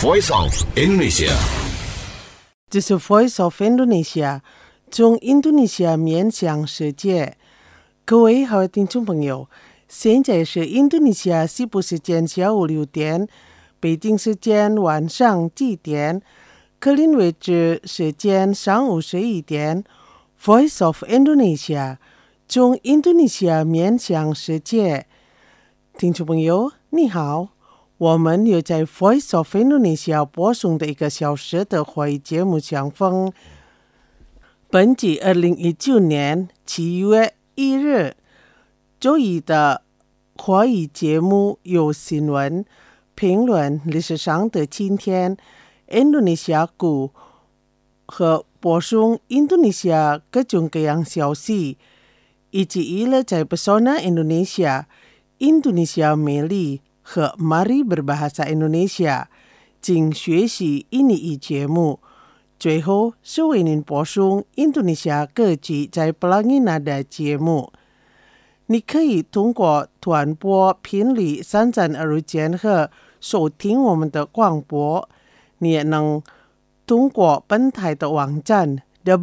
Voice of Indonesia。 这是 Voice of Indonesia， 从印度尼西亚面向世界。各位好，听众朋友，现在是印度尼西亚西部时间下午6点，北京时间晚上7点，格林威治时间上午11点。Voice of Indonesia， 从印度尼西亚面向世界。听众朋友，你好。我们又在 Voice of Indonesia 播送的1个小时的华语节目相逢。本季2019年7月1日周一的华语节目有新闻、评论、历史上的今天、印度尼西亚股和播送印度尼西亚各种各样消息，以及娱乐在 Pesona Indonesia、印度尼西亚美丽和 Mari Berbahasa Indonesia， 请学习印尼语节目。最后是为您播送印度尼西亚各地在 Pelangi Nada 节目。你可以通过短波频率332千赫收听我们的广播，你也能通过本台的网站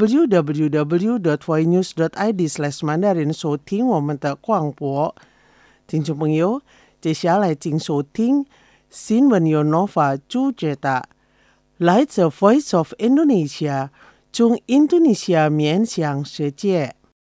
www.voinews.id/mandarin 收听我们的广播。听众朋友，接下来请收听新闻由 Nova 主持的，来自 Voice of Indonesia， 从印度尼西亚面向世界。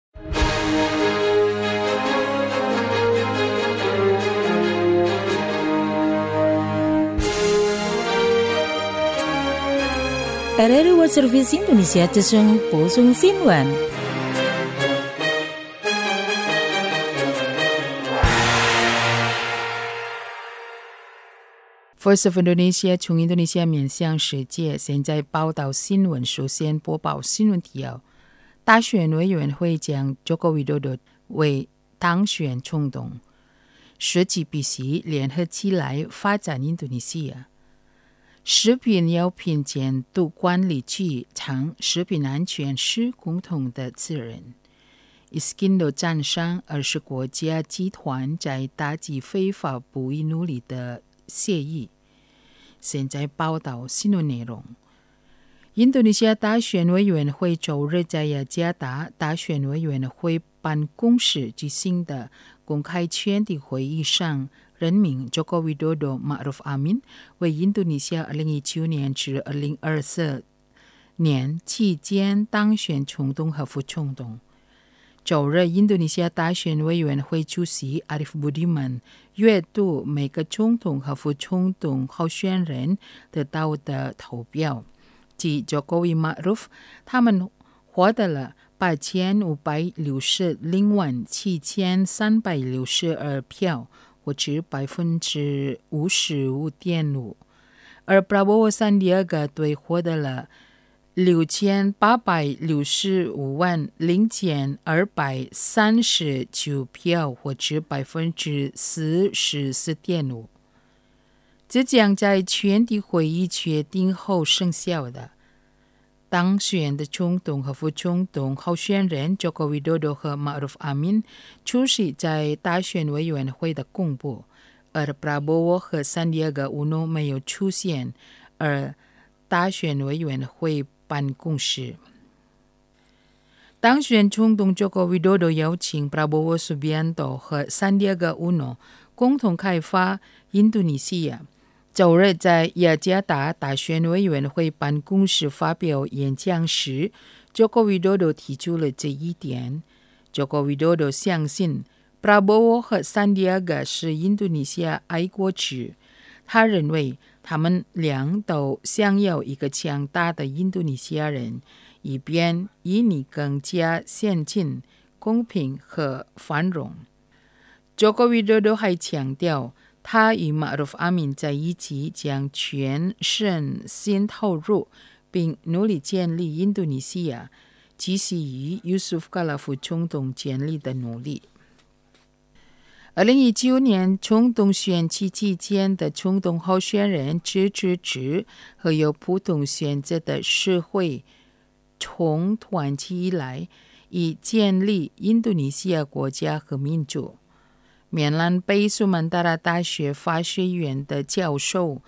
RRI World Service Indonesia 之声播送新闻。Voice of Indonesia 从印度尼西亚面向世界，现在报道新闻。首先播报新闻提要：大选委员会将 Joko Widodo 为当选总统，设计必须联合起来发展印度尼西亚。食品药品监督管理局称，食品安全是共同的责任。Iskindo 赞赏20国家集团在打击非法捕鱼奴隶的协议。现在报道新闻内容。印度尼西亚大选委员会周日在雅加达大选委员会办公室举行的公开圈的会议上，任命 Joko Widodo Ma'ruf Amin 为印度尼西亚2019年至2024年期间当选总统和副总统。周日，印度尼西亚大选委员会主席 Arief Budiman 阅读每个总统和副总统候选人得到的投票，即 Jokowi Ma'ruf 他们获得了8560万7362票，或者 55.5%， 而 Prabowo Sandiaga 队获得了6865万0239票，或者 44.5%。 这将在全体会议决定后生效的。当选的总统和副总统候选人 Joko Widodo 和 Ma'ruf Amin 出席在大选委员会的公布，而 Prabowo 和 Sandiaga Uno 没有出现，而大选委员会办公室。当选总统 Joko Widodo 邀请 Prabowo Subianto 和 Sandiaga Uno 共同开发印度尼西亚。周日在雅加达大选委员会办公室发表演讲时， Joko Widodo 提出了这一点。 Joko Widodo 相信 Prabowo 和 Sandiaga 是印度尼西亚爱国者，他认为他们俩都想要一个强大的印度尼西亚人，以便印尼更加先进、公平和繁荣。 Joko Widodo 还强调，他与 Ma'ruf Amin 在一起将全身心投入，并努力建立印度尼西亚，基于 Yusuf Kala 副总统建立的努力。2019年总统选期期间的总统候选人支持者和有不同选择的社会从团体以来，以建立印度尼西亚国家和民主。缅兰贝苏曼达拉大学法学院的教授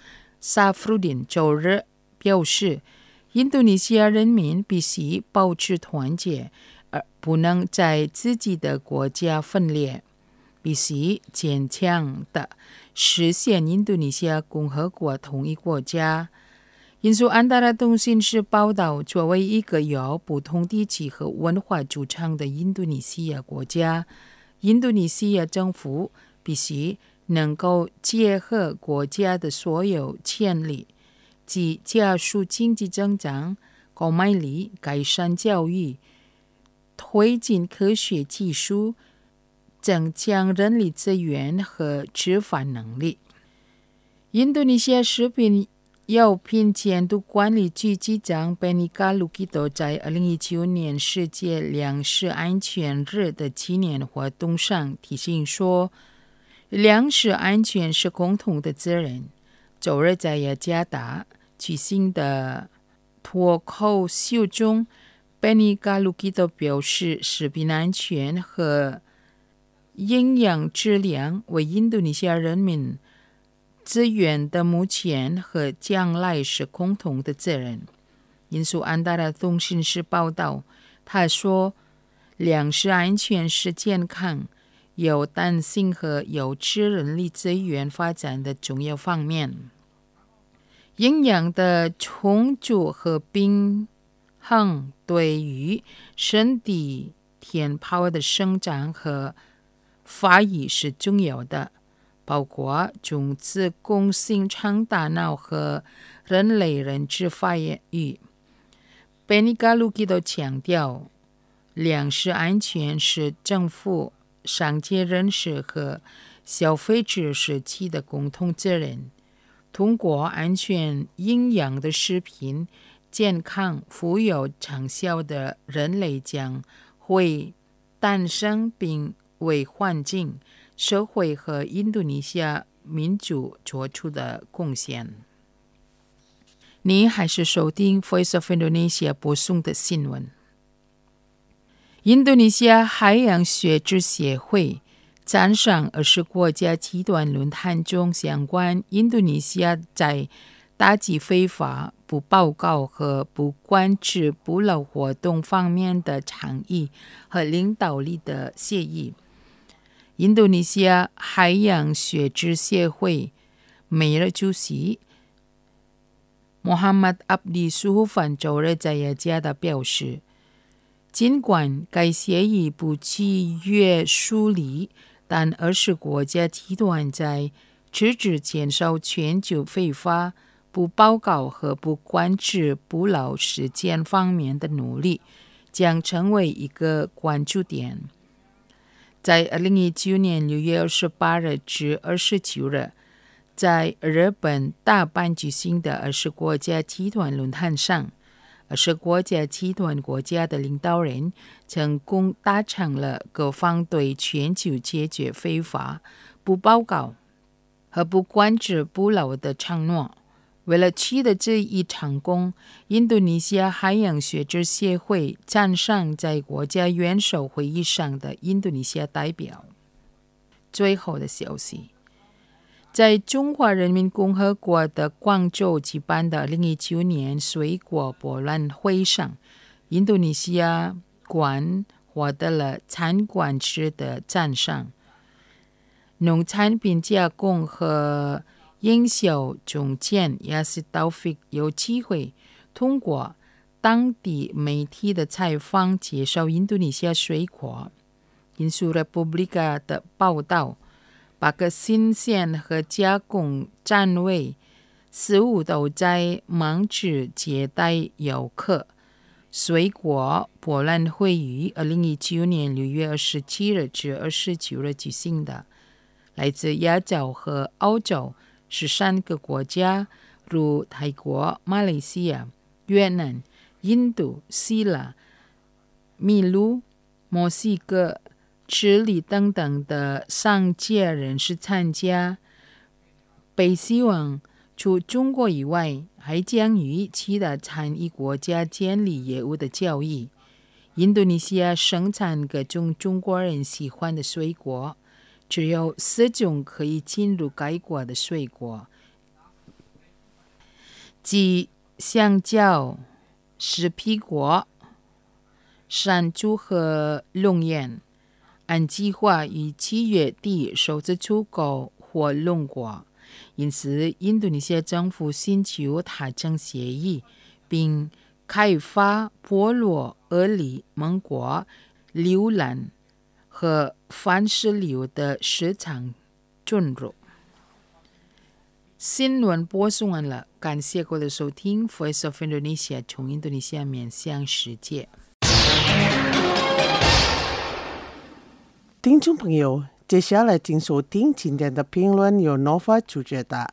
萨弗鲁丁周日表示，印度尼西亚人民必须保持团结，而不能在自己的国家分裂，必须坚强地实现印度尼西亚共和国统一国家。印度安达拉通讯社报道，作为一个由不同地区和文化组成的印度尼西亚国家，印度尼西亚政府必须能够结合国家的所有潜力，即加速经济增长、购买力、改善教育、推进科学技术、增强人力资源和执法能力。印度尼西亚食品药品监督管理局局长贝尼加鲁基多在2019年世界粮食安全日的纪念活动上提醒说，粮食安全是共同的责任。周日在雅加达举行的脱口秀中，贝尼加鲁基多表示，食品安全和营养质量为印度尼西亚人民资源的目前和将来是共同的责任。印度安达拉通讯社报道，他说，粮食安全是健康、有弹性和有质人力资源发展的重要方面。营养的充足和平衡对于身体天泡的生长和发育是重要的，包括中子宫形成大脑和人类认知发育。贝尼加鲁基多强调，粮食安全是政府、商界人士和消费者时期的共同责任。通过安全营养的食品，健康富有成效的人类将会诞生并为环境、社会和印度尼西亚民族做出的贡献。你还是收听 Voice of Indonesia 播送的新闻。印度尼西亚海洋学者协会赞赏20国家集团论坛中相关印度尼西亚在打击非法、不报告和不管制捕捞活动方面的倡议和领导力的协议。印度尼西亚海洋学者协会每日主席Muhammad Abdi Suhufan周日在雅加达表示，尽管该协议不具约束力，但20国家集团在制止减少全球非法、不报告和不管制捕捞事件方面的努力将成为一个关注点。在2019年6月28日至29日，在日本大阪举行的20国家集团论坛上，20国家集团国家的领导人成功达成了各方对全球解决非法、不报告和不管制捕捞的承诺。为了取得这一成功，印度尼西亚海洋学者协会赞赏在国家元首会议上的印度尼西亚代表。最后的消息，在中华人民共和国的广州举办的2019年水果博览会上，印度尼西亚馆获得了餐馆师的赞赏。农产品加工和营销总监Yasir Taufik有机会通过当地媒体的采访介绍印度尼西亚水果。印度 Republika 的报道，把个新鲜和加工站位似乎都在忙着接待游客。水果博览会于2019年6月27日至29日举行的，来自亚洲和澳洲13个国家，如泰国、马来西亚、越南、印度、希腊、秘鲁、墨西哥、智利等等的商界人士参加。被希望除中国以外，还将与其他参与国家建立业务的交易。印度尼西亚生产各种中国人喜欢的水果，只有4种可以进入该国的水果， 即香蕉、石皮果、山猪和龙眼，按计划于7月底首次出口或通过。因此，印度尼西亚政府寻求达成协议，并开发菠萝、鹅梨、芒果、榴兰和番石榴的市场准入。新闻播送完了，感谢各位的收听。Voice of Indonesia 从印度尼西亚面向世界。 听众朋友，接下来请收听今天的评论，由 Nova 主角的。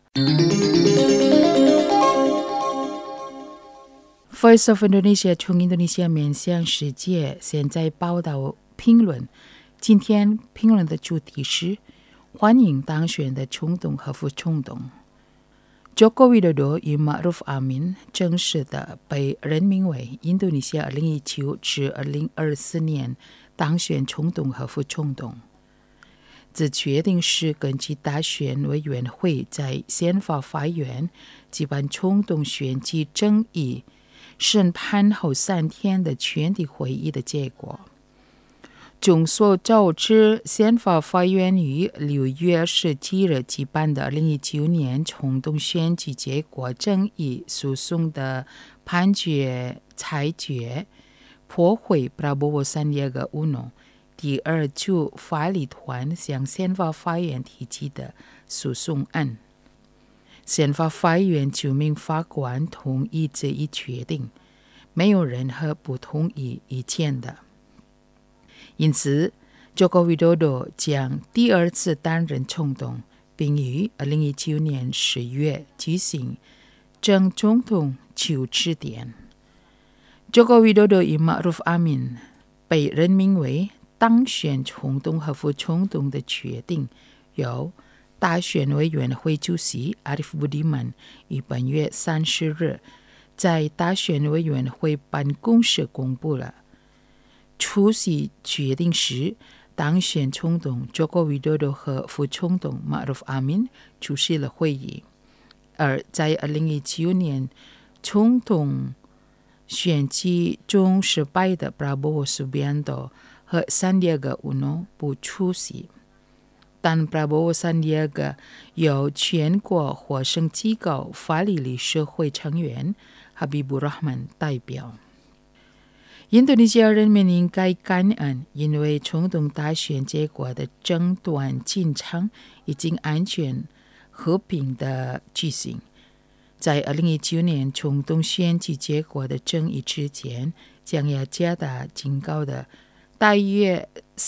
Voice of Indonesia 从印度尼西亚面向世界，现在报道评论。今天评论的主题是欢迎当选的冲动和不冲动。Joko Widodo 与 Ma'ruf Amin 正式的被任命为印度尼西亚2019至2024年当选总统和副总统。这决定是根据大选委员会在宪法法院举办总统选举争议审判后3天的全体会议的结果。众所周知，宪法法院于6月17日举办的2019年总统选举结果争议诉讼的判决裁决，驳回 Prabowo Sandiaga Uno 第2组法律团向宪法法院提起的诉讼案。宪法法院9名法官同意这一决定，没有任何不同意意见的。因此 Joko Widodo 将第2次担任总统，并于2019年10月举行正总统就职典。Joko Widodo 与 Ma'ruf Amin 被任命为当选总统和副总统的决定，由大选委员会主席 Arief Budiman 于本月30日在大选委员会办公室公布了。出席决定时，当选总统 Joko Widodo 和副总统 Ma'ruf Amin 出席了会议。而在2019年总统选举中失败的 Prabowo Subianto 和 Sandiaga Uno 不出席，但 Prabowo Sandiaga 由全国学生机构法律理事会成员 Habibur Rahman 代表。印度尼西亚人民应该感恩，因为总统大选结果的争端进程已经安全和平的举行。在2019年总统选举结果的争议之前，将要加大警告的大约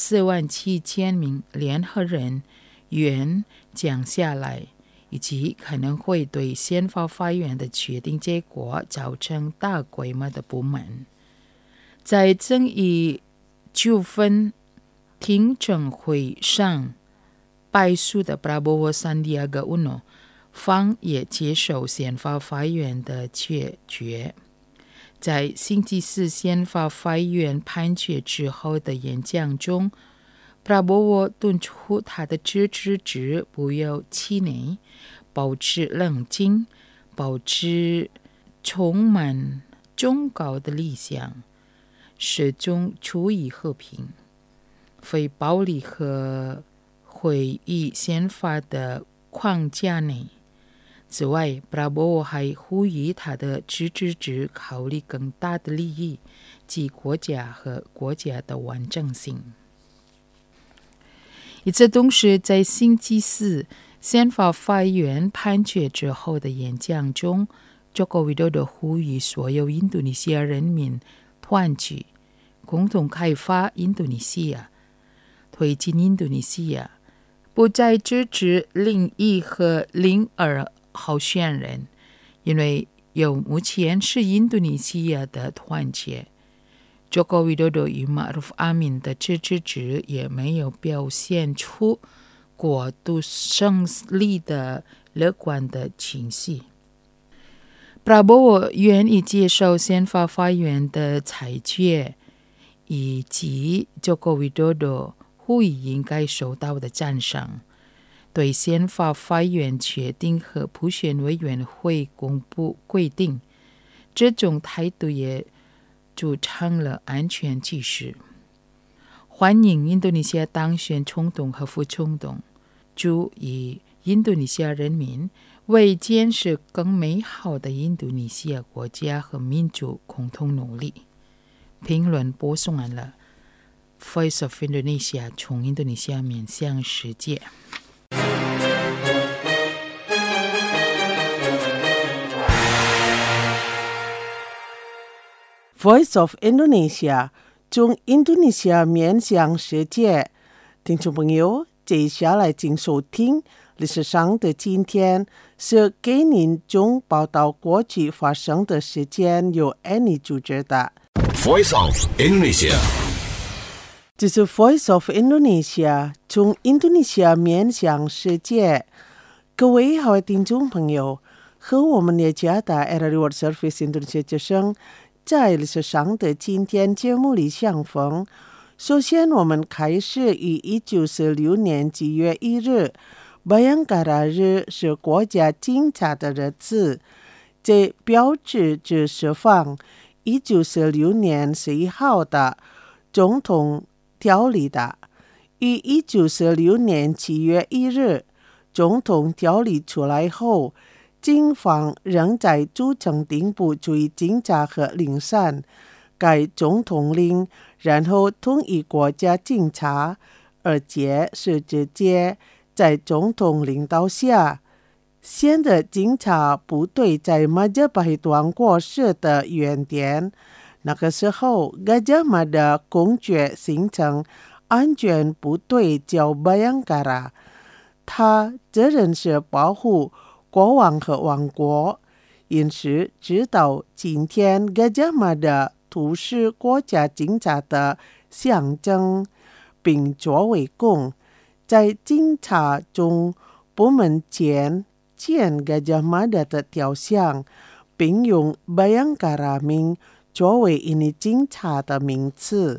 47000名联合人员将下来，以及可能会对宪法法院的决定结果造成大规模的不满。在争议纠纷听证会上败诉的 Prabowo Sandiaga Uno 方也接受宪法法院的决决。在星期四宪法法院判决之后的演讲中， Prabowo 敦促他的支持者不要气馁，保持冷静，保持充满崇高的理想，始终处于和平、非暴力和会议宪法的框架内。此外， Prabowo 还呼吁他的支持者考虑更大的利益及国家和国家的完整性。与此同时，在星期四宪法法院判决之后的演讲中， Joko Widodo 呼吁所有印度尼西亚人民团结，共同开发印度尼西亚，推进印度尼西亚，不再支持另一和另二候选人，因为目前是印度尼西亚的团结。Joko Widodo 与 Ma'ruf Amin 的支持者也没有表现出过度胜利的乐观的情绪。Prabowo 愿意接受宪法法院的裁决，以及 Joko Widodo 呼吁应该受到的赞赏。 对宪法法院决定和普选委员会公布规定，这种态度也助长了安全局势。欢迎印度尼西亚当选总统和副总统，祝以印度尼西亚人民为建设更美好的印度尼西亚国家和民族共同努力。评论播送完了 Voice of Indonesia 从印度尼西亚面向世界。 Voice of Indonesia 从印度尼西亚面向世界。听众朋友，接下来请收听历史上的今天，是给您中报道过去发生的事件，由Annie主持的。 Voice of Indonesia， 这是 Voice of Indonesia 从印度尼西亚面向世界。各位好的听众朋友，和我们的家的 RRI World Service Indonesia 之声在历史上的今天节目里相逢。首先，我们开始于1946年9月1日，Bayangkara 日是国家警察的日子，这标志着释放1946年11号的总统条例的。于1946年7月1日，总统条例出来后，警方仍在组成顶部注意警察和零散该总统令，然后统一国家警察，而且是直接在总统领导下。现的警察部队在马加巴希团过世的原点，那个时候噶加马的公爵形成安全部队叫Bayangkara，他责任是保护国王和王国，因此直到今天噶加马的都是国家警察的象征，并作为公，在警察中部门间建噶加马的雕像，并用Bayangkara名作为印尼警察的名词。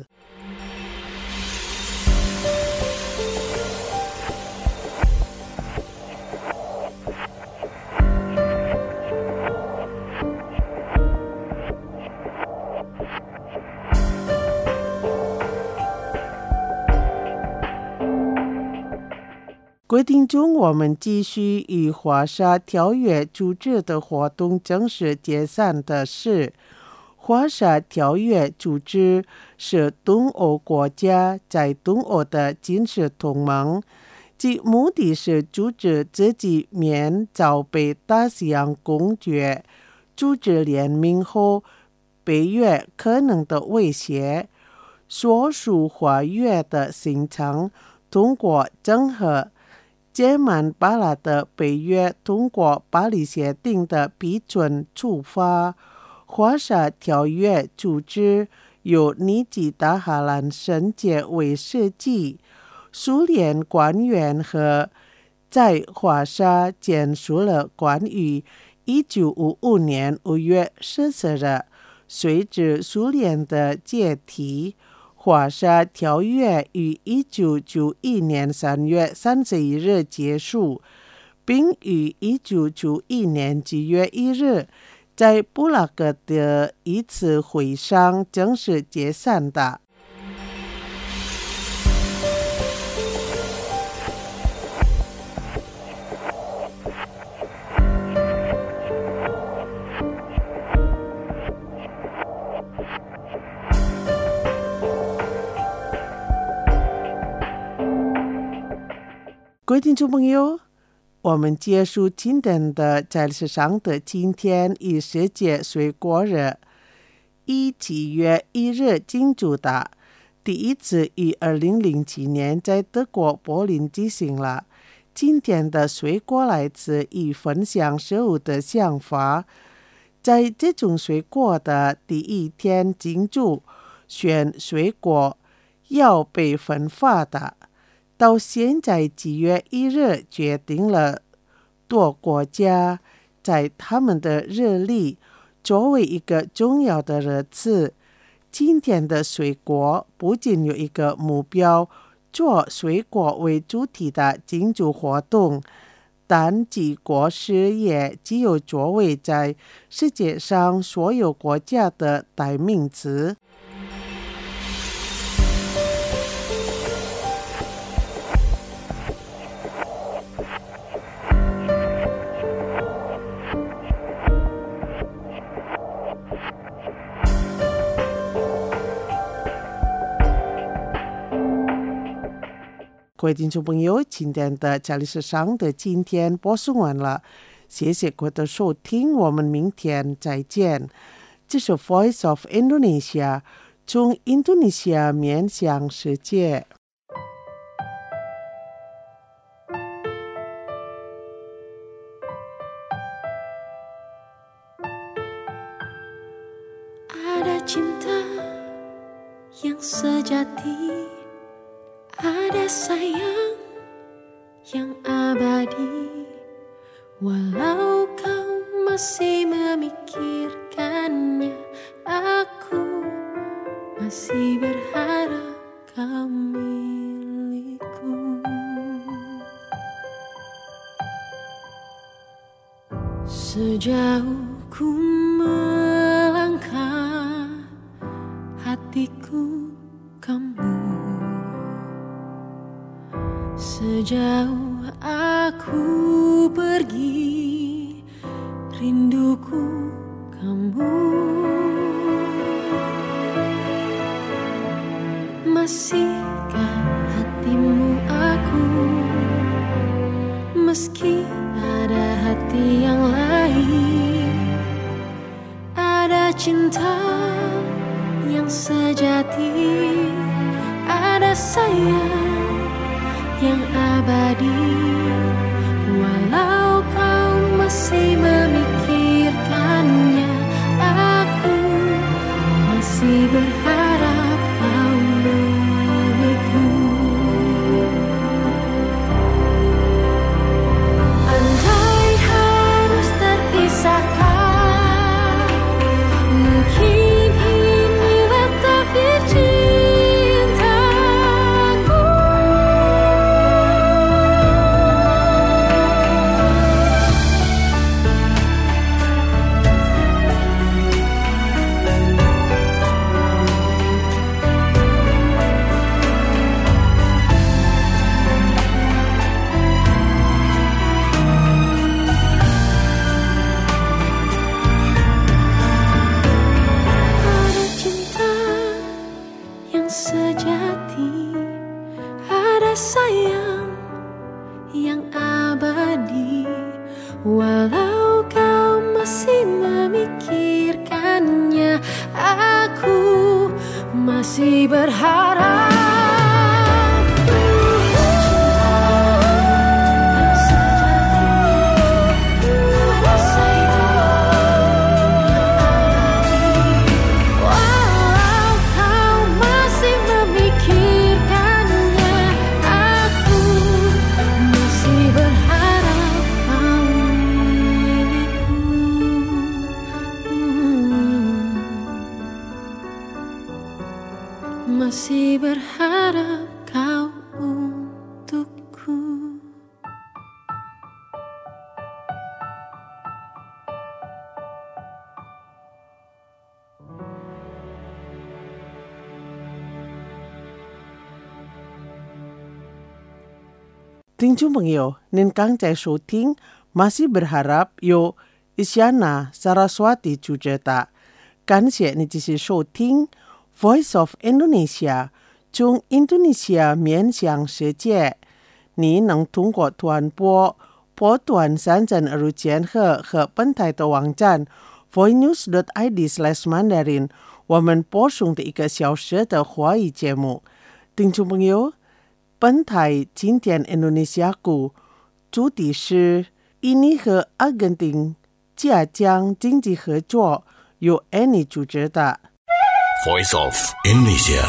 规定中，我们继续与华沙条约组织的活动正式解散的是，华沙条约组织是东欧国家在东欧的军事同盟，其目的是阻止自己免遭被大西洋公约组织联名后北约可能的威胁。所属华约的形成通过整合杰曼巴拉的北约通过巴黎协定的批准出发，华沙条约组织由尼基达哈兰申杰为设计，苏联官员和在华沙签署了关于1955年5月14日随着苏联的解体，华沙条约于1991年3月31日结束，并于1991年9月1日在布拉格的一次会上正式解散的。各位听众朋友，我们结束今天的在历史上的今天与世界水果日，以7月1日庆祝的，第一次于2007年在德国柏林举行了。今天的水果来自于分享食物的想法，在这种水果的第一天庆祝，选水果要被分发的。到现在7月1日决定了多国家在他们的日历作为一个重要的日子。今天的水果不仅有一个目标， 做水果为主题的庆祝活动，但几国师也只有作为在世界上所有国家的代名词。各位听众朋友，今天的家里是上的今天播送完了，谢谢各位的收听，我们明天再见。这是 Voice of Indonesia， 从印度尼西亚面向世界。 Ada cinta yang sejati.Ada sayang yang abadi, walau kau masih memikirkannya, aku masih berharap kau milikku. Sejauh ku melangkah, hatiku kamu.Sejauh aku pergi, rinduku kamu. Masihkah hatimu aku, meski ada hati yang lain? Ada cinta yang sejati, ada sayang yang abadi, walau kau masih memikirkannya, aku masih berharap kau milikku. Andai harus terpisahkan, mungkin inilah takdir sejati, ada sayang yang abadi, walau kau masih memikirkannya, aku masih berharap. Masih berharap kau untukku. 听众朋友，您刚才收听 Masih Berharap 由 Isyana Saraswati 主持的，感谢你继续收听 Voice of Indonesia， 从印度尼西亚面向世界。你能通过短波短3.2千赫和本台的网站 voinews.id/mandarin， 我们播送的1个小时的华语节目。听众朋友，本台今天 Indonesia 股主题是印尼和阿根廷加强经济合作，由 Annie 主持的。 Voice of Indonesia。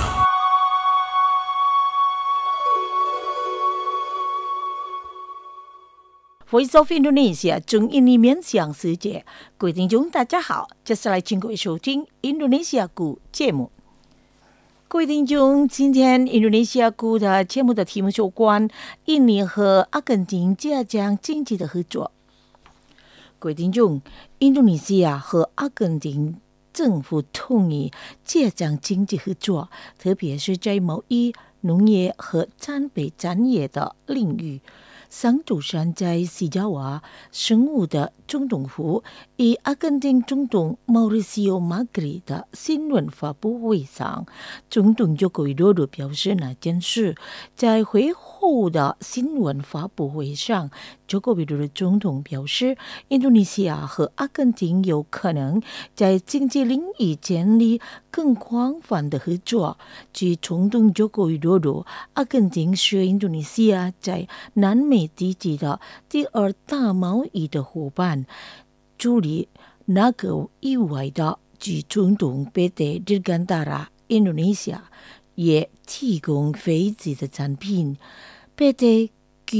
Voice of Indonesia 从印尼面向世界，各位听众大家好，接下来请各位收听 Indonesia 股节目。 各位听众，今天印度尼西亚股的节目的题目有关印尼和阿根廷加强经济的合作。各位听众，印度尼西亚和阿根廷政府同意加强经济合作，特别是在贸易、农业和产品产业的领域。上周三在西爪哇生物的总统府与阿根廷总统Mauricio Macri的新闻发布会上，总统Joko Widodo表示那件事。在会后的新闻发布会上，Joko Widodo总统表示，印度尼西亚和阿根廷有可能在经济领域建立更广泛的合作。据总统Joko Widodo，阿根廷是印度尼西亚在南美地区的第二大贸易的伙伴。除了那个以外的，据总统PT Dirgantara Indonesia也提供飞机的产品。PT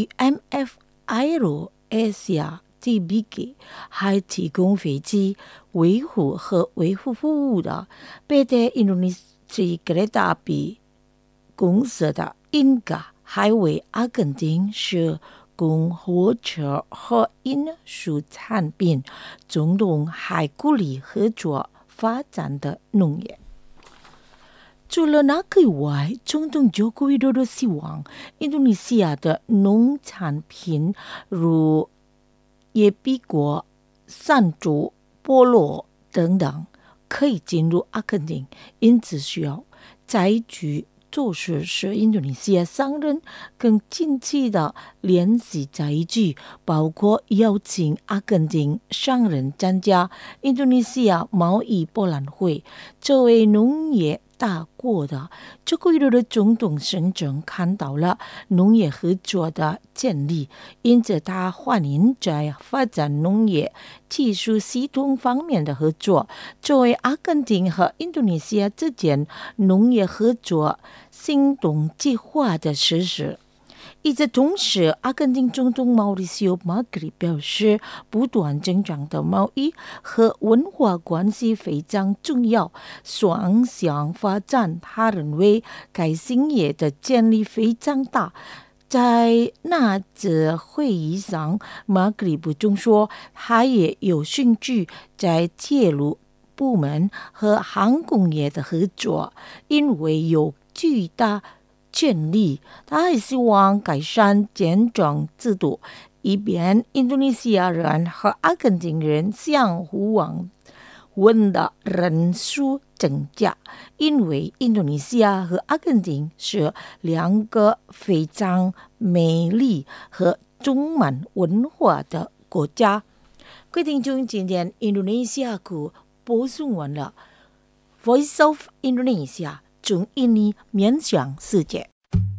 QMF Aero Asia TBK 还提供飞机维护和维护服务的。PT Indonesia Kereta Api 公司的 Inka 还为阿根廷是供火车和运输产品。总统还鼓励合作发展的农业。除了那个以外，总统Joko Widodo希望印度尼西亚的农产品如野碧果、山竹、菠萝等等可以进入阿根廷，因此需要采取措施使印度尼西亚商人更近期的联系在一起，包括邀请阿根廷商人参加印度尼西亚贸易博览会。作为农业大国的Joko Widodo总统声称看到了农业合作的潜力，因此他欢迎在发展农业技术系统方面的合作。作为阿根廷和印度尼西亚之间农业合作行动计划的实施。与此同时，阿根廷总统Mauricio Macri表示，不断增长的贸易和文化关系非常重要，双向发展。他认为该兴业的潜力非常大。在那次会议上，Macri补充说，他也有兴趣在铁路部门和航空业的合作，因为有巨大潜力。他还希望改善签证制度，以便印度尼西亚人和阿根廷人相互往问的人数增加，因为印度尼西亚和阿根廷是两个非常美丽和充满文化的国家。各位听众，今天印度尼西亚股播送完了 Voice of Indonesia 从印尼面向世界。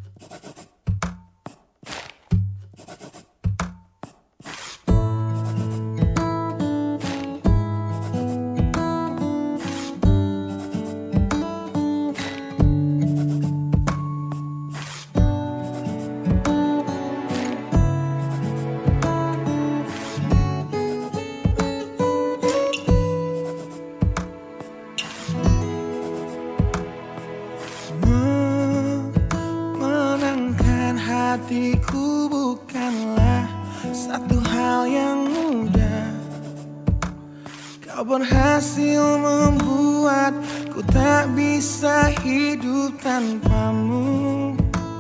Hatiku bukanlah satu hal yang mudah. Kau berhasil membuatku tak bisa hidup tanpamu.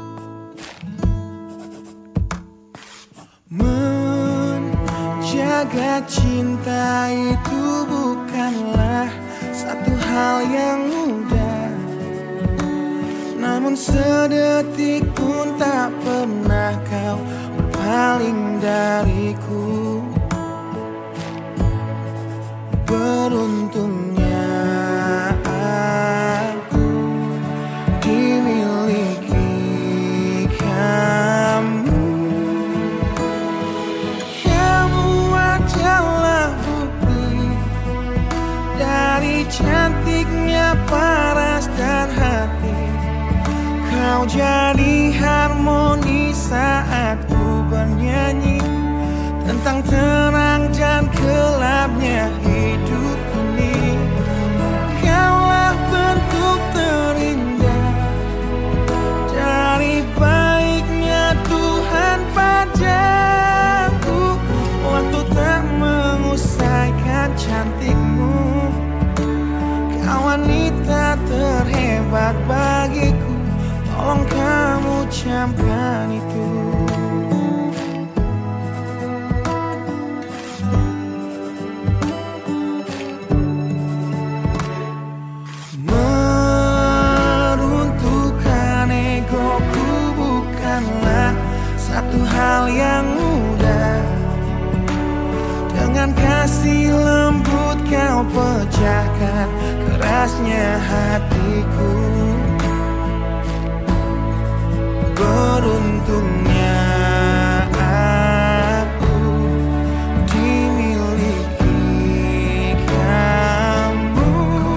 Menjaga cinta itu bukanlah satu hal yang mudah, namun sedetik pun tak pernah kau berpaling dariku. Beruntungnya aku dimiliki kamu. Kamu adalah bukti dari cantiknya paras dan hati. Kau jadi harmoni saat ku bernyanyi tentang terang dan gelapnya hidup ini. Kaulah bentuk terindah camkan itu. Meruntuhkan egoku bukanlah satu hal yang mudah. Dengan kasih lembut kau pecahkan kerasnya hatiku. Beruntungnya aku dimiliki kamu.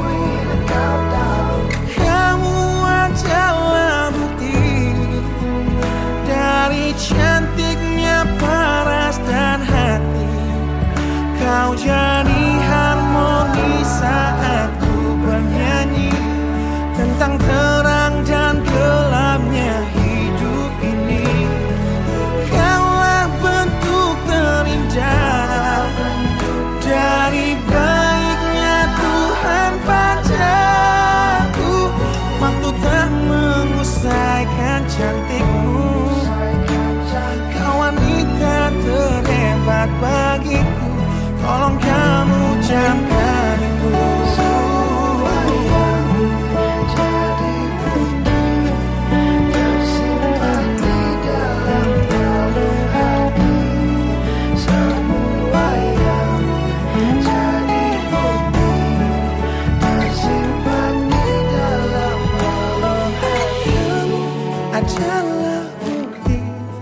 Kamu adalah bukti dari cantiknya paras dan hati. Kau jadi harmoni saat ku bernyanyi tentang terang dan gelapnya hidup ini. Kaulah bentuk terindah dari baiknya Tuhan padaku. Waktu tak mengusaikan cantikmu. Kau wanita terhebat bagiku. Tolong kamu camkan itu. Jadi bukti tersimpan di dalam relung hati. Semua yang jadi bukti tersimpan di dalam relung hati. Adalah bukti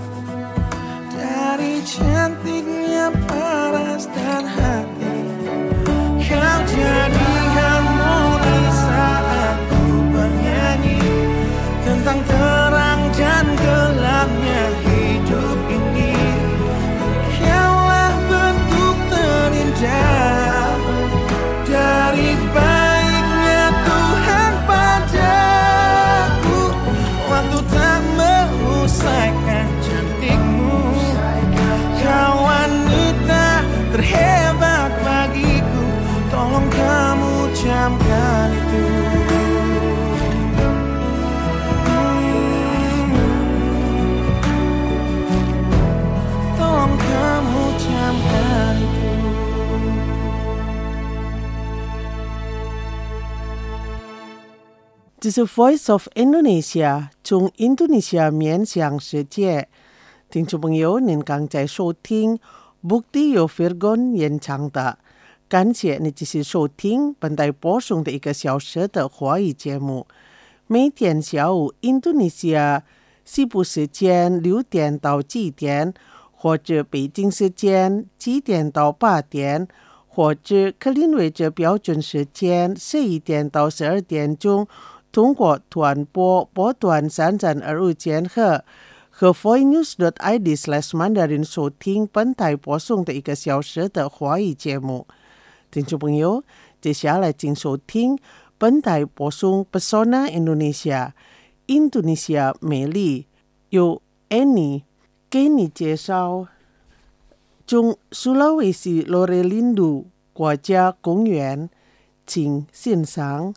dari cantiknya paras dan hati. Kau jadi harmoni saat ku bernyanyi tentang terang dan gelapnya hidup ini. Kaulah bentuk terindah dari baiknya Tuhan padaku. Waktu tak mengusaikan cantikmu. Kau wanita terhebat bagiku. Tolong kamu camkan itu. Tolong kamu camkan itu. This is Voice of Indonesia 从印度尼西亚面向世界。听众朋友，您刚才收听 Bukti由 Virgon 演唱的，感谢你继续收听本台播送的1个小时的华语节目。每天下午印度尼西亚西部时间6点到7点，或者北京时间7点到8点，或者克林威治标准时间11点到12点钟，通过短波波段3325千赫和 voinews.id/mandarin 收听本台播送的1个小时的华语节目。听众朋友，接下来请收听本台播送 Pesona Indonesia 印度尼西亚美丽，由 Annie 给你介绍中苏拉威西 Lorelindo 国家公园，请欣赏。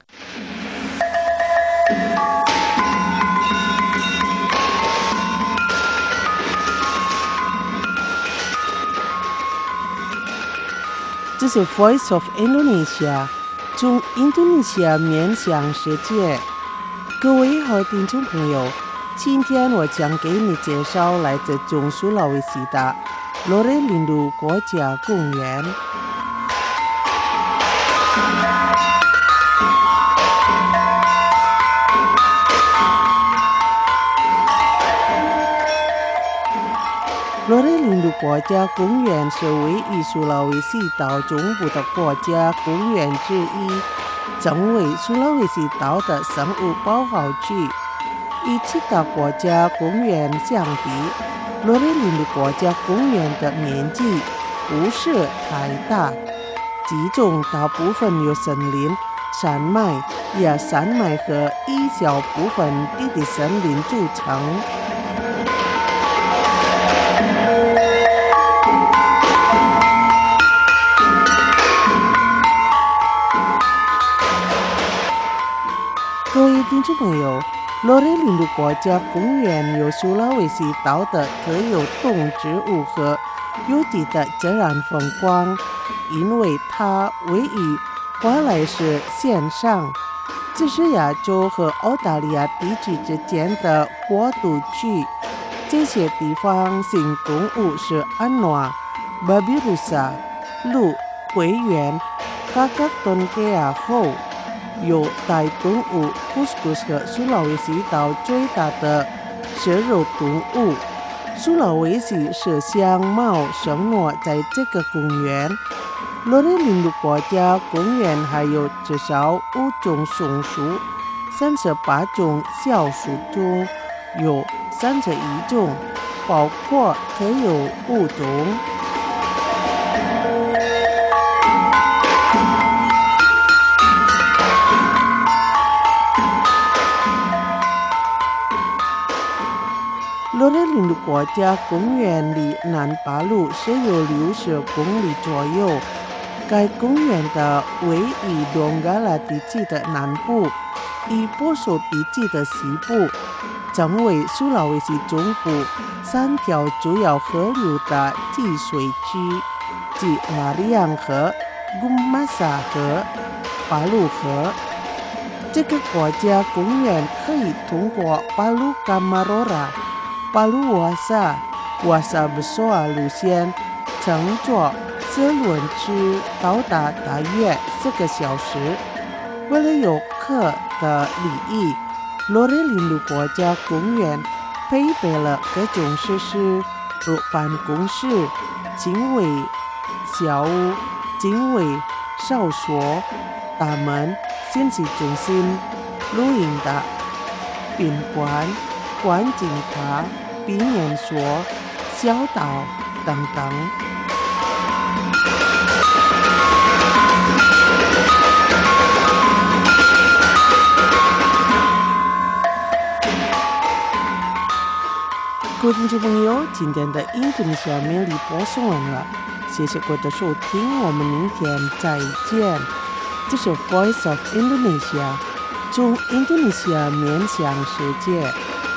这是 Voice of Indonesia 从印度尼西亚面向世界。各位好听众朋友，今天我将给你介绍来自中苏拉威西的 Lorelindo 国家公园。Lorelindo 国家公园是位于苏拉威西岛中部的国家公园之一，成为苏拉威西岛的生物保护区。与其他国家公园相比，Lorelindo 国家公园的面积不是太大，其中大部分由森林、山脉、亚山脉和一小部分低地森林组成。各位听众朋友罗瑞领度国家公园有苏拉威西岛的特有动植物和优地的自然风光，因为它位于华莱士线上，这是亚洲和澳大利亚地区之间的过渡区。这些地方性动物是安诺、巴比鲁萨、鹿、灰原、嘎嘎顿盖亚后，有带动物库斯库斯和苏拉威西岛最大的食肉动物。苏拉威西麝香猫生活在这个公园。罗瑞领度国家公园还有至少5种松树，38种小树中有31种，包括特有物种。罗瑞领度国家公园离南巴鲁是有60公里左右。该公园的位于东嘎拉地区的南部，以波索地区的西部，成为苏拉威西中部3条主要河流的集水区，即拉里昂河、古马萨河、巴鲁河。这个国家公园可以通过巴鲁卡马罗拉、巴鲁瓦萨、瓦萨布索尔路线乘坐4轮车到达大约4个小时。为了游客的利益，罗瑞领度国家公园配备了各种设施，如办公室、警卫小屋、警卫哨所、大门、信息中心、录音的宾馆、观景塔、避免所、小岛等等。各位听众朋友，今天的印度尼西亚美丽播送完了，谢谢各位的收听，我们明天再见。这是 Voice of Indonesia， 从印度尼西亚面向世界。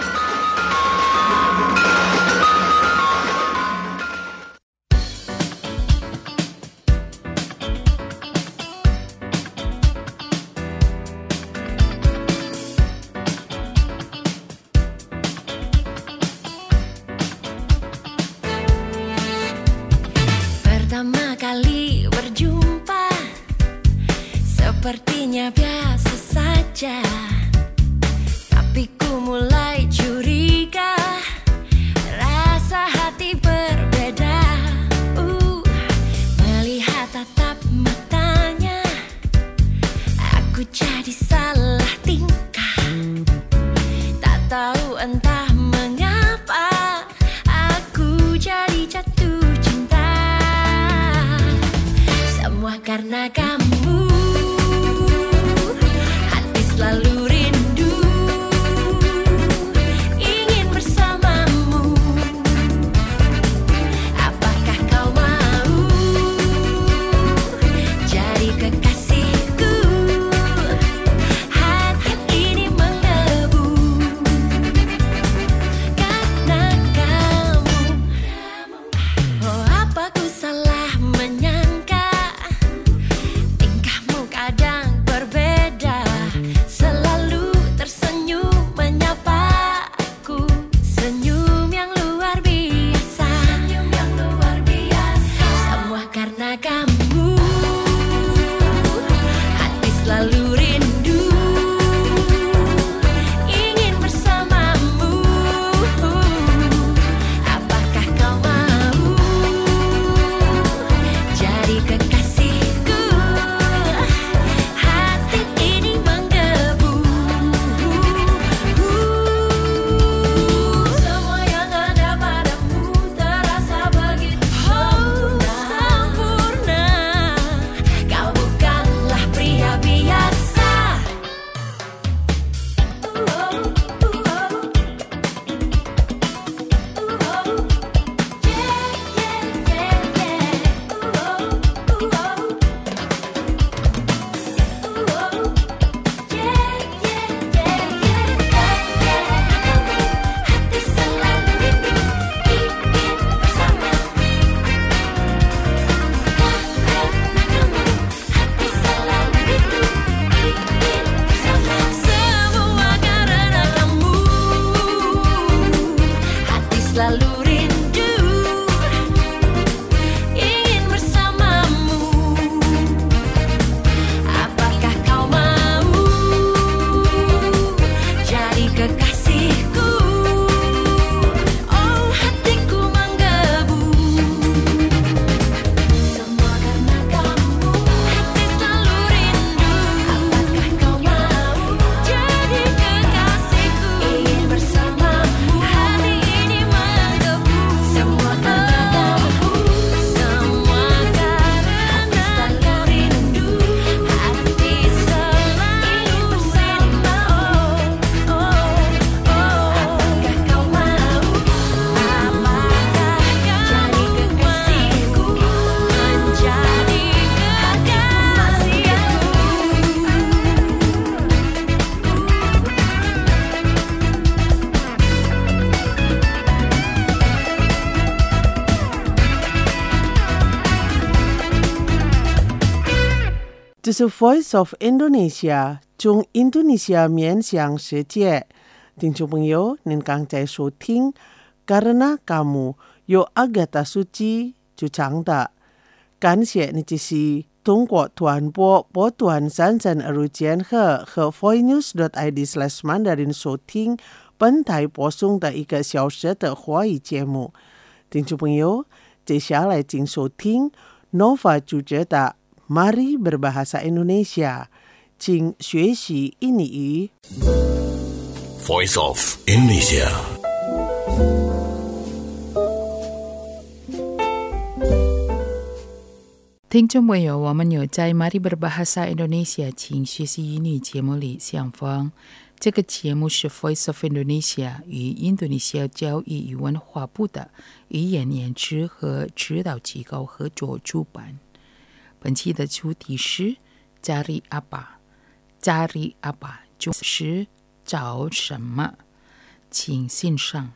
Pertama kali berjumpa, sepertinya biasa saja, tapi ku mulai curiga, rasa hati berbeda. Melihat tatap matanya, aku jadi salah tingkah, tak tahu entah mengapa, aku jadi jatuh cinta. Semua karena kamu, hati selalu rindu, ingin bersamamu. Apakah kau mau jadi kekasihku? Hati ini menggebu karena kamu. Oh, apa ku salah menyangka 这是 Voice of Indonesia 中印度尼西亚面向世界。听众朋友，您刚才收听 Karena Kamu由Agatha Suci 主唱的。感谢你继续通过短波波段33日间和 voinews.id/Mandarin 收听本台播送的1个小时的华语节目。听众朋友，接下来请收听 Nova 主持的 Mari Berbahasa Indonesia 请学习印尼语。 Voice of Indonesia. 听众朋友，我们有在 Mari Berbahasa Indonesia 请学习英语节目里相逢。这个节目是 Voice of Indonesia 与印度尼西亚教育与文化部的语言研制和指导机构合作主办。本期的主题是 Cari apa Cari apa 就是找什么，请欣赏。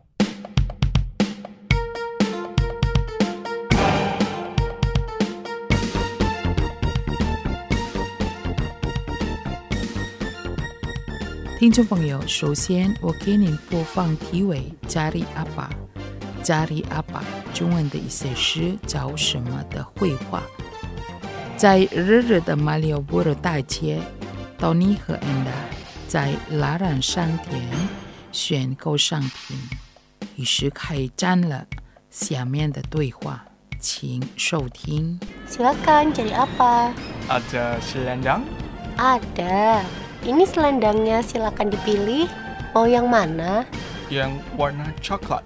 听众朋友，首先我给您播放题为 Cari apa Cari apa 中文的意思是找什么的绘画。在日日的马里奥波罗大街， Tony 和 Enda 在拉兰商店选购商品，于是开展了下面的对话，请收听。 Silakan, cari apa? Ada selendang? Ada. Ini selendangnya, silakan dipilih. Mau yang mana? Yang warna coklat.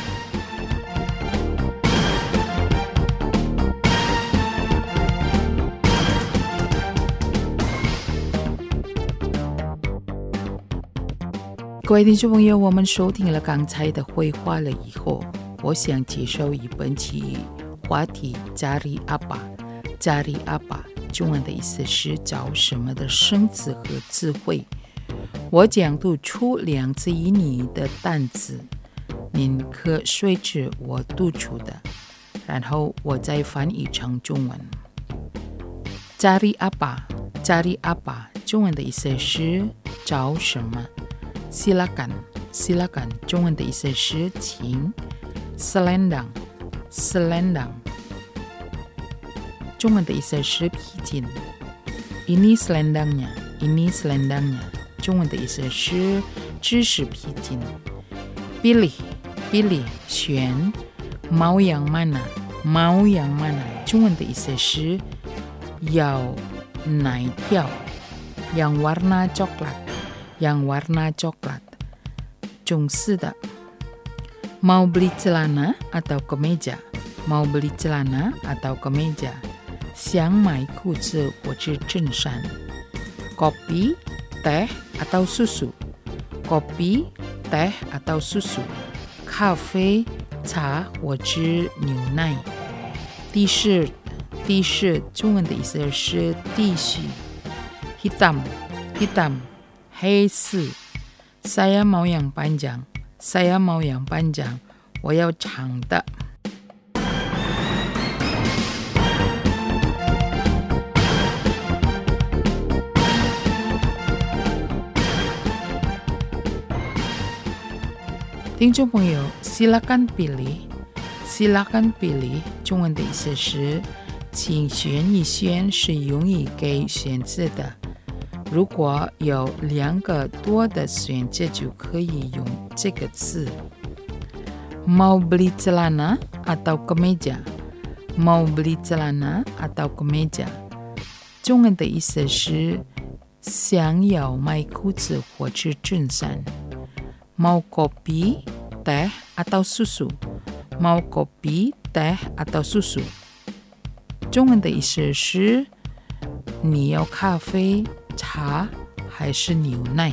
"各位听众朋友，我们收听了刚才的绘画了以后，我想介绍一本期话题 Cari apa Cari apa 中文的意思是找什么的生词和词汇。我将读出2次印尼的单词，您可随着我读出的，然后我再翻译成中文。 Cari apa Cari apa 中文的意思是找什么。 Silakan Silakan 中文的意思是请。 Selendang Selendang 中文的意思是披巾。 Ini selendangnya Ini selendangnya 中文的意思是这是披巾。 Pilih Pilih 选。 Mau yang mana Mau yang mana 中文的意思是要哪一条。 Yang warna coklat Yang warna coklat 中式的。 Mau beli celana atau kemeja Mau beli celana atau kemeja 想买裤子或者衬衫。 Kopi, teh atau susu Kopi, teh atau susu 咖啡、茶或者牛奶。 T-shirt T-shirt 中文的意思是 T 恤。 Hitam Hitam 黑色。 Saya mau yang panjang Saya mau yang panjang 我要长的。听众朋友 Silakan pilih Silakan pilih 中文的意思是请选一选，是用于给选择的。如果有2个多的选择，就可以用这个字。 Mau beli celana atau kemeja Mau beli celana atau kemeja 中文的意思是想要买裤子或者衬衫。 Mau kopi, teh atau susu Mau kopi, teh atau susu 中文的意思是你要咖啡、茶还是牛奶。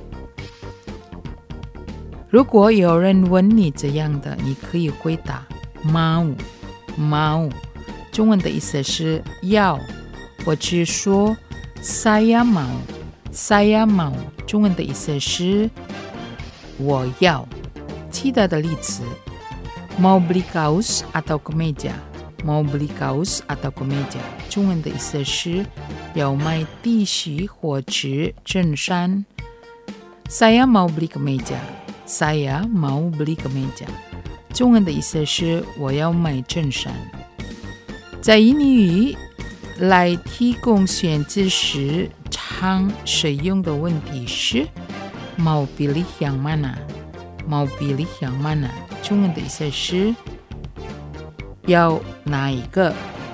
如果有人问你这样的，你可以回答 mau mau 中文的意思是要，或者说 saya mau saya mau 中文的意思是我要。其他的例子 mau beli kaos atau kemeja Mau beli kaos atau kemeja 中文的意思是要买地须或者衬衫。Saya mau beli kemeja. Saya mau beli kemeja. 中文的意思是我要买衬衫。在印尼语来提供选字时常使用的问题是 mau pilih yang mana? Mau pilih yang mana? 中文的意思是要哪一个？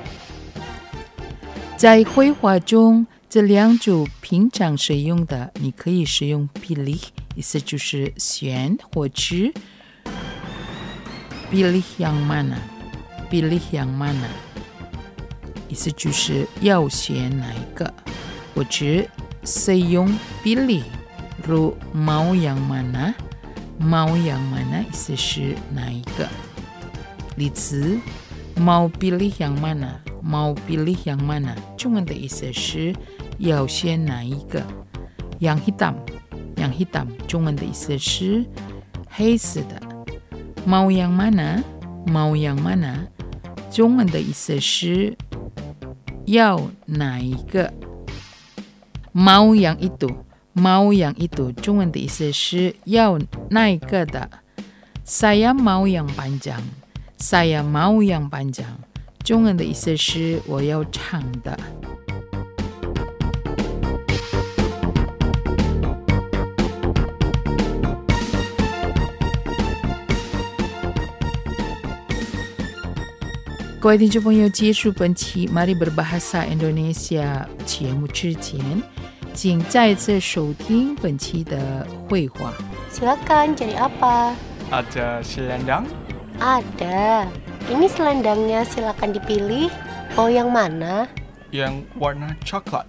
在绘画中，这两组平常使用的，你可以使用 pilih， 意思就是选或者 pilih yang mana， pilih yang mana， 意思就是要选哪一个，或者使用 pilih， 如 mau yang mana， mau yang mana 意思是哪一个。例子 mau pilih yang mana， mau pilih yang mana 中文的意思是要选哪一个。yang hitam， yang hitam 中文的意思是黑色的。mau yang mana， mau yang mana 中文的意思是要哪一个。mau yang itu， mau yang itu 中文的意思是要那一个的。saya mau yang panjang， saya mau yang panjang 中文的意思是我要长的。各位听众朋友，结束本期 Mari Berbahasa Indonesia 节目之前，请再次收听本期的绘画。 Silakan, cari apa? Ada selendang? Ada. Ini selendangnya, silakan dipilih. Mau yang mana? Yang warna coklat.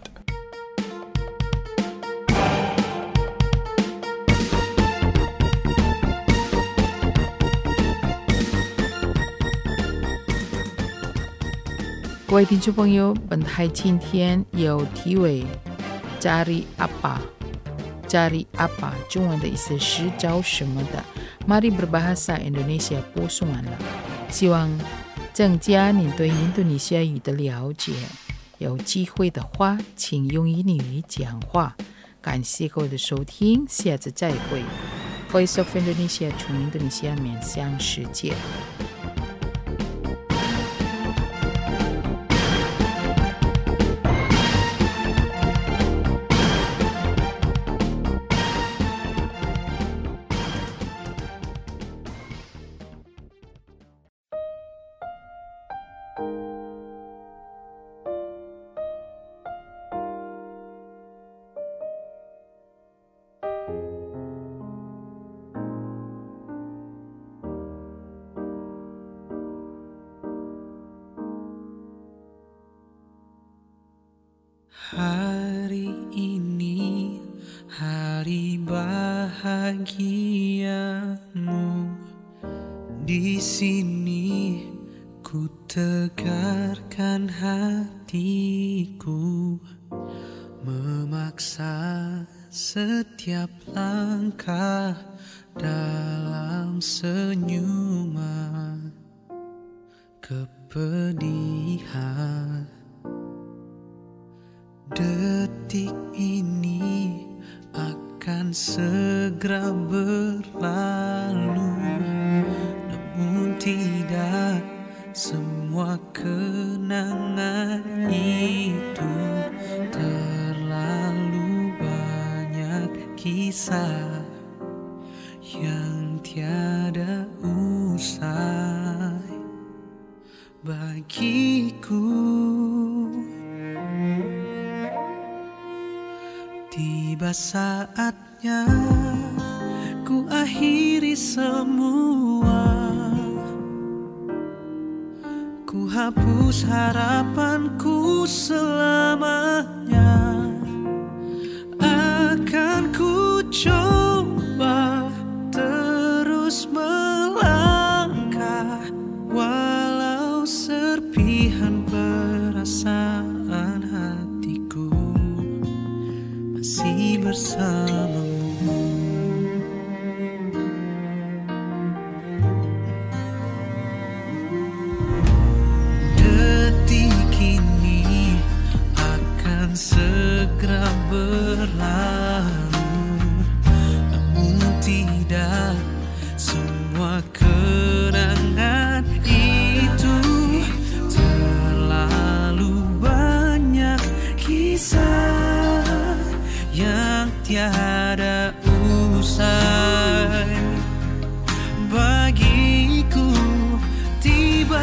各位听众朋友，本台今天有题为 Cari apa？ Cari apa？ 中文的意思是找什么的。Mari Berbahasa Indonesia 播送完了，希望增加你对印度尼西亚语的了解。有机会的话，请用印尼语讲话。感谢各位的收听，下次再会。Voice of Indonesia 从印度尼西亚面向世界。 Hari ini hari bahagiamu, di sini ku tegarkan hatiku, memaksa setiap langkah dalam senyuman kepedihan. Detik ini akan segera berlalu, namun tidak semua kenangan itu. Terlalu banyak kisah yang tiada usai bagiku. Tiba saatnya ku akhiri semua, ku hapus harapanku selamanya. Akan ku coba terus melangkah, walau serpihan perasaan hatiku masih bersamamu. Detik ini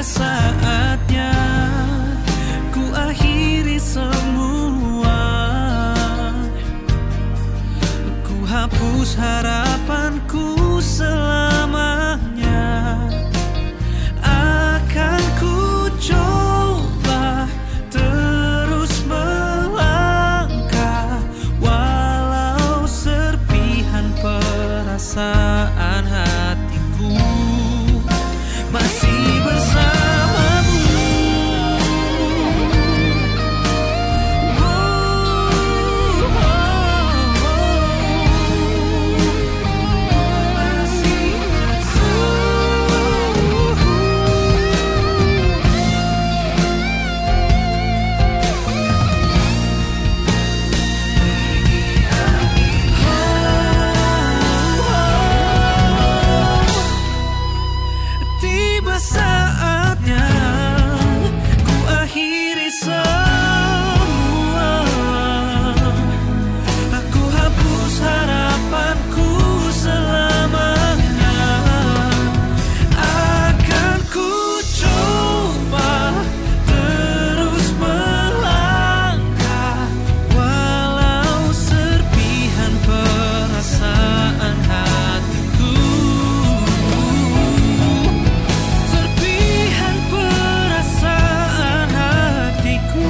saatnya ku akhiri semua. Ku hapus harapanku selamanya. Akan ku coba terus melangkah walau serpihan perasaan hatiku masih bersamamu. Tiba saatnya ku akhiri semua. Aku hapus harapanku selamanya. Akan ku coba terus melangkah walau serpihan perasaan hatiku. Serpihan perasaan hatiku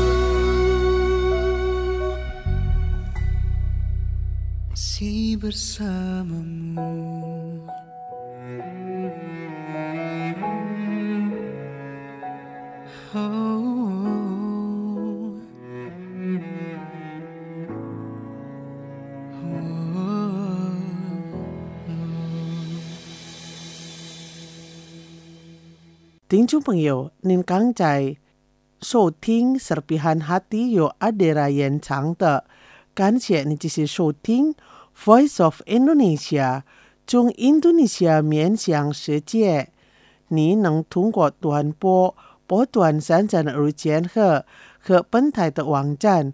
masih bersamamu. 听众朋友，您刚才收听《serpihan hati》由阿德拉演唱的，感谢你继续收听 Voice of Indonesia， 从印度尼西亚面向世界。你能通过短波波段3站的日间和本台的网站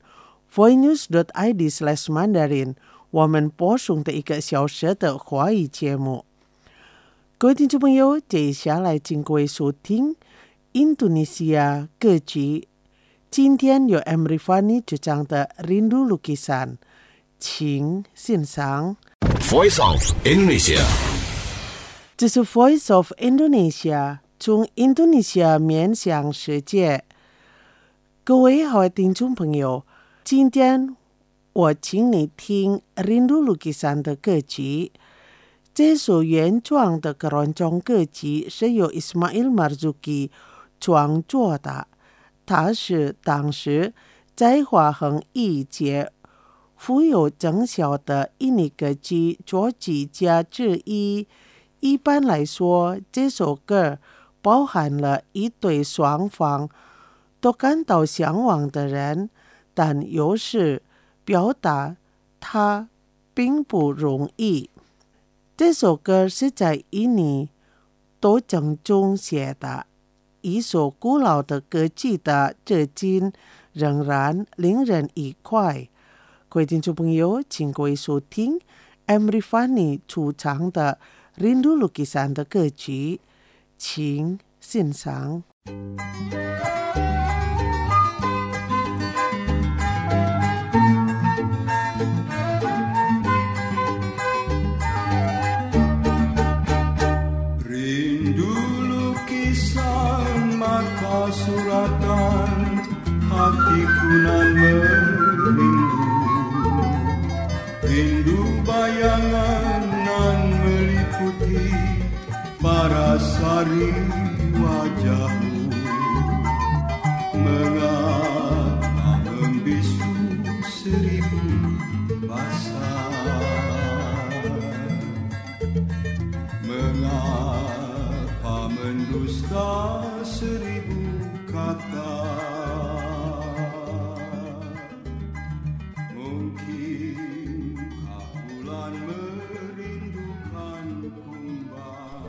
voinews.id/mandarin 我们播送的1个小时的华语节目。各位听众朋友，接下来请各位收听印度尼西亚歌曲。今天由 Emri Fani 主唱的《Rindu Lukisan》，请欣赏。 Voice of Indonesia. 这是 Voice of Indonesia， 从印度尼西亚面向世界。各位好的听众朋友，今天我请你听 Rindu Lukisan 的歌曲。这首原创的keroncong歌曲是由 Ismail Marzuki 创作的，他是当时在华恒艺界富有成效的印尼歌曲作曲家之一。一般来说，这首歌包含了一对双方都感到向往的人，但有时表达它并不容易。这首歌是在印尼斗争中写的，一首古老的歌曲的至今仍然令人愉快。各位听众朋友，请各位收听 Emri Fani 主唱的 Rindu Lukisan 的歌曲，请欣赏。 Suratan hatiku nan merindu, rindu bayangan nan meliputi parasari wajahmu. Mengapa membisu 1000 bahasa, mengapa mendusta 1000 kata. Mungkinkah bulan merindukan kumbang?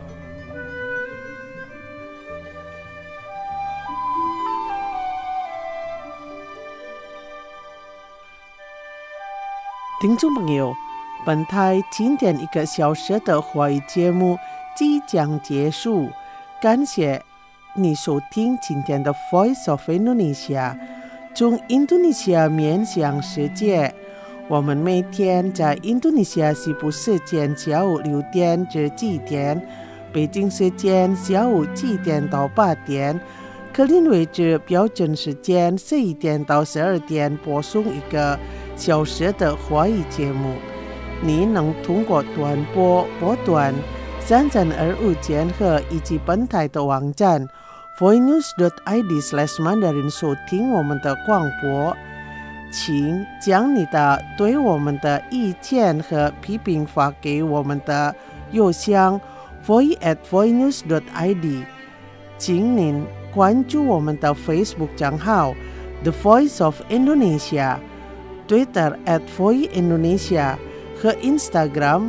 听众朋友，本台今天1个小时的华语节目即将结束，感谢你收听今天的 Voice of Indonesia， 从印度尼西亚面向世界。我们每天在印度尼西亚西部时间下午6点至7点，北京时间下午7点到8点，克林威治标准时间11点到12点播送一个小时的华语节目。你能通过短波波段3225千赫以及本台的网站 voinews.id/mandarin 收听我们的广播。请将你的对我们的意见和批评发给我们的邮箱 voi@voinews.id。 请您关注我们的 Facebook 账号 The Voice of Indonesia， Twitter @voiindonesia 和 Instagram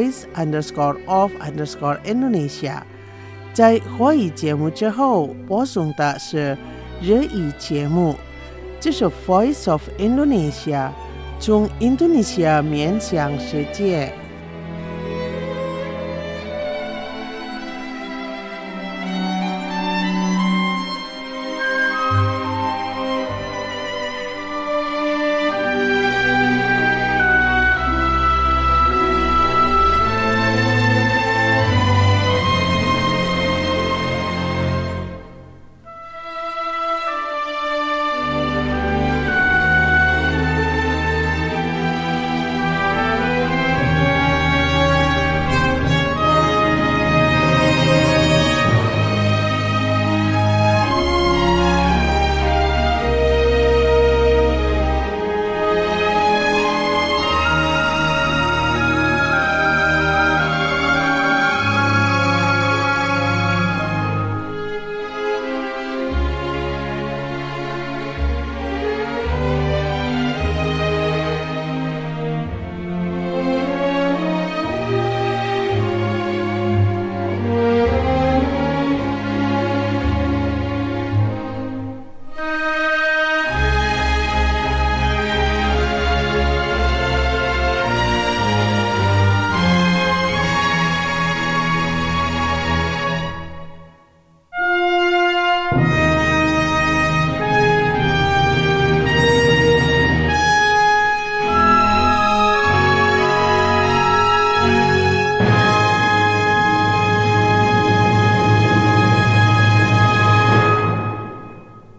voice_of_Indonesia。 在华语节目之后播送的是日语节目。这是 Voice of Indonesia， 从印度尼西亚面向世界。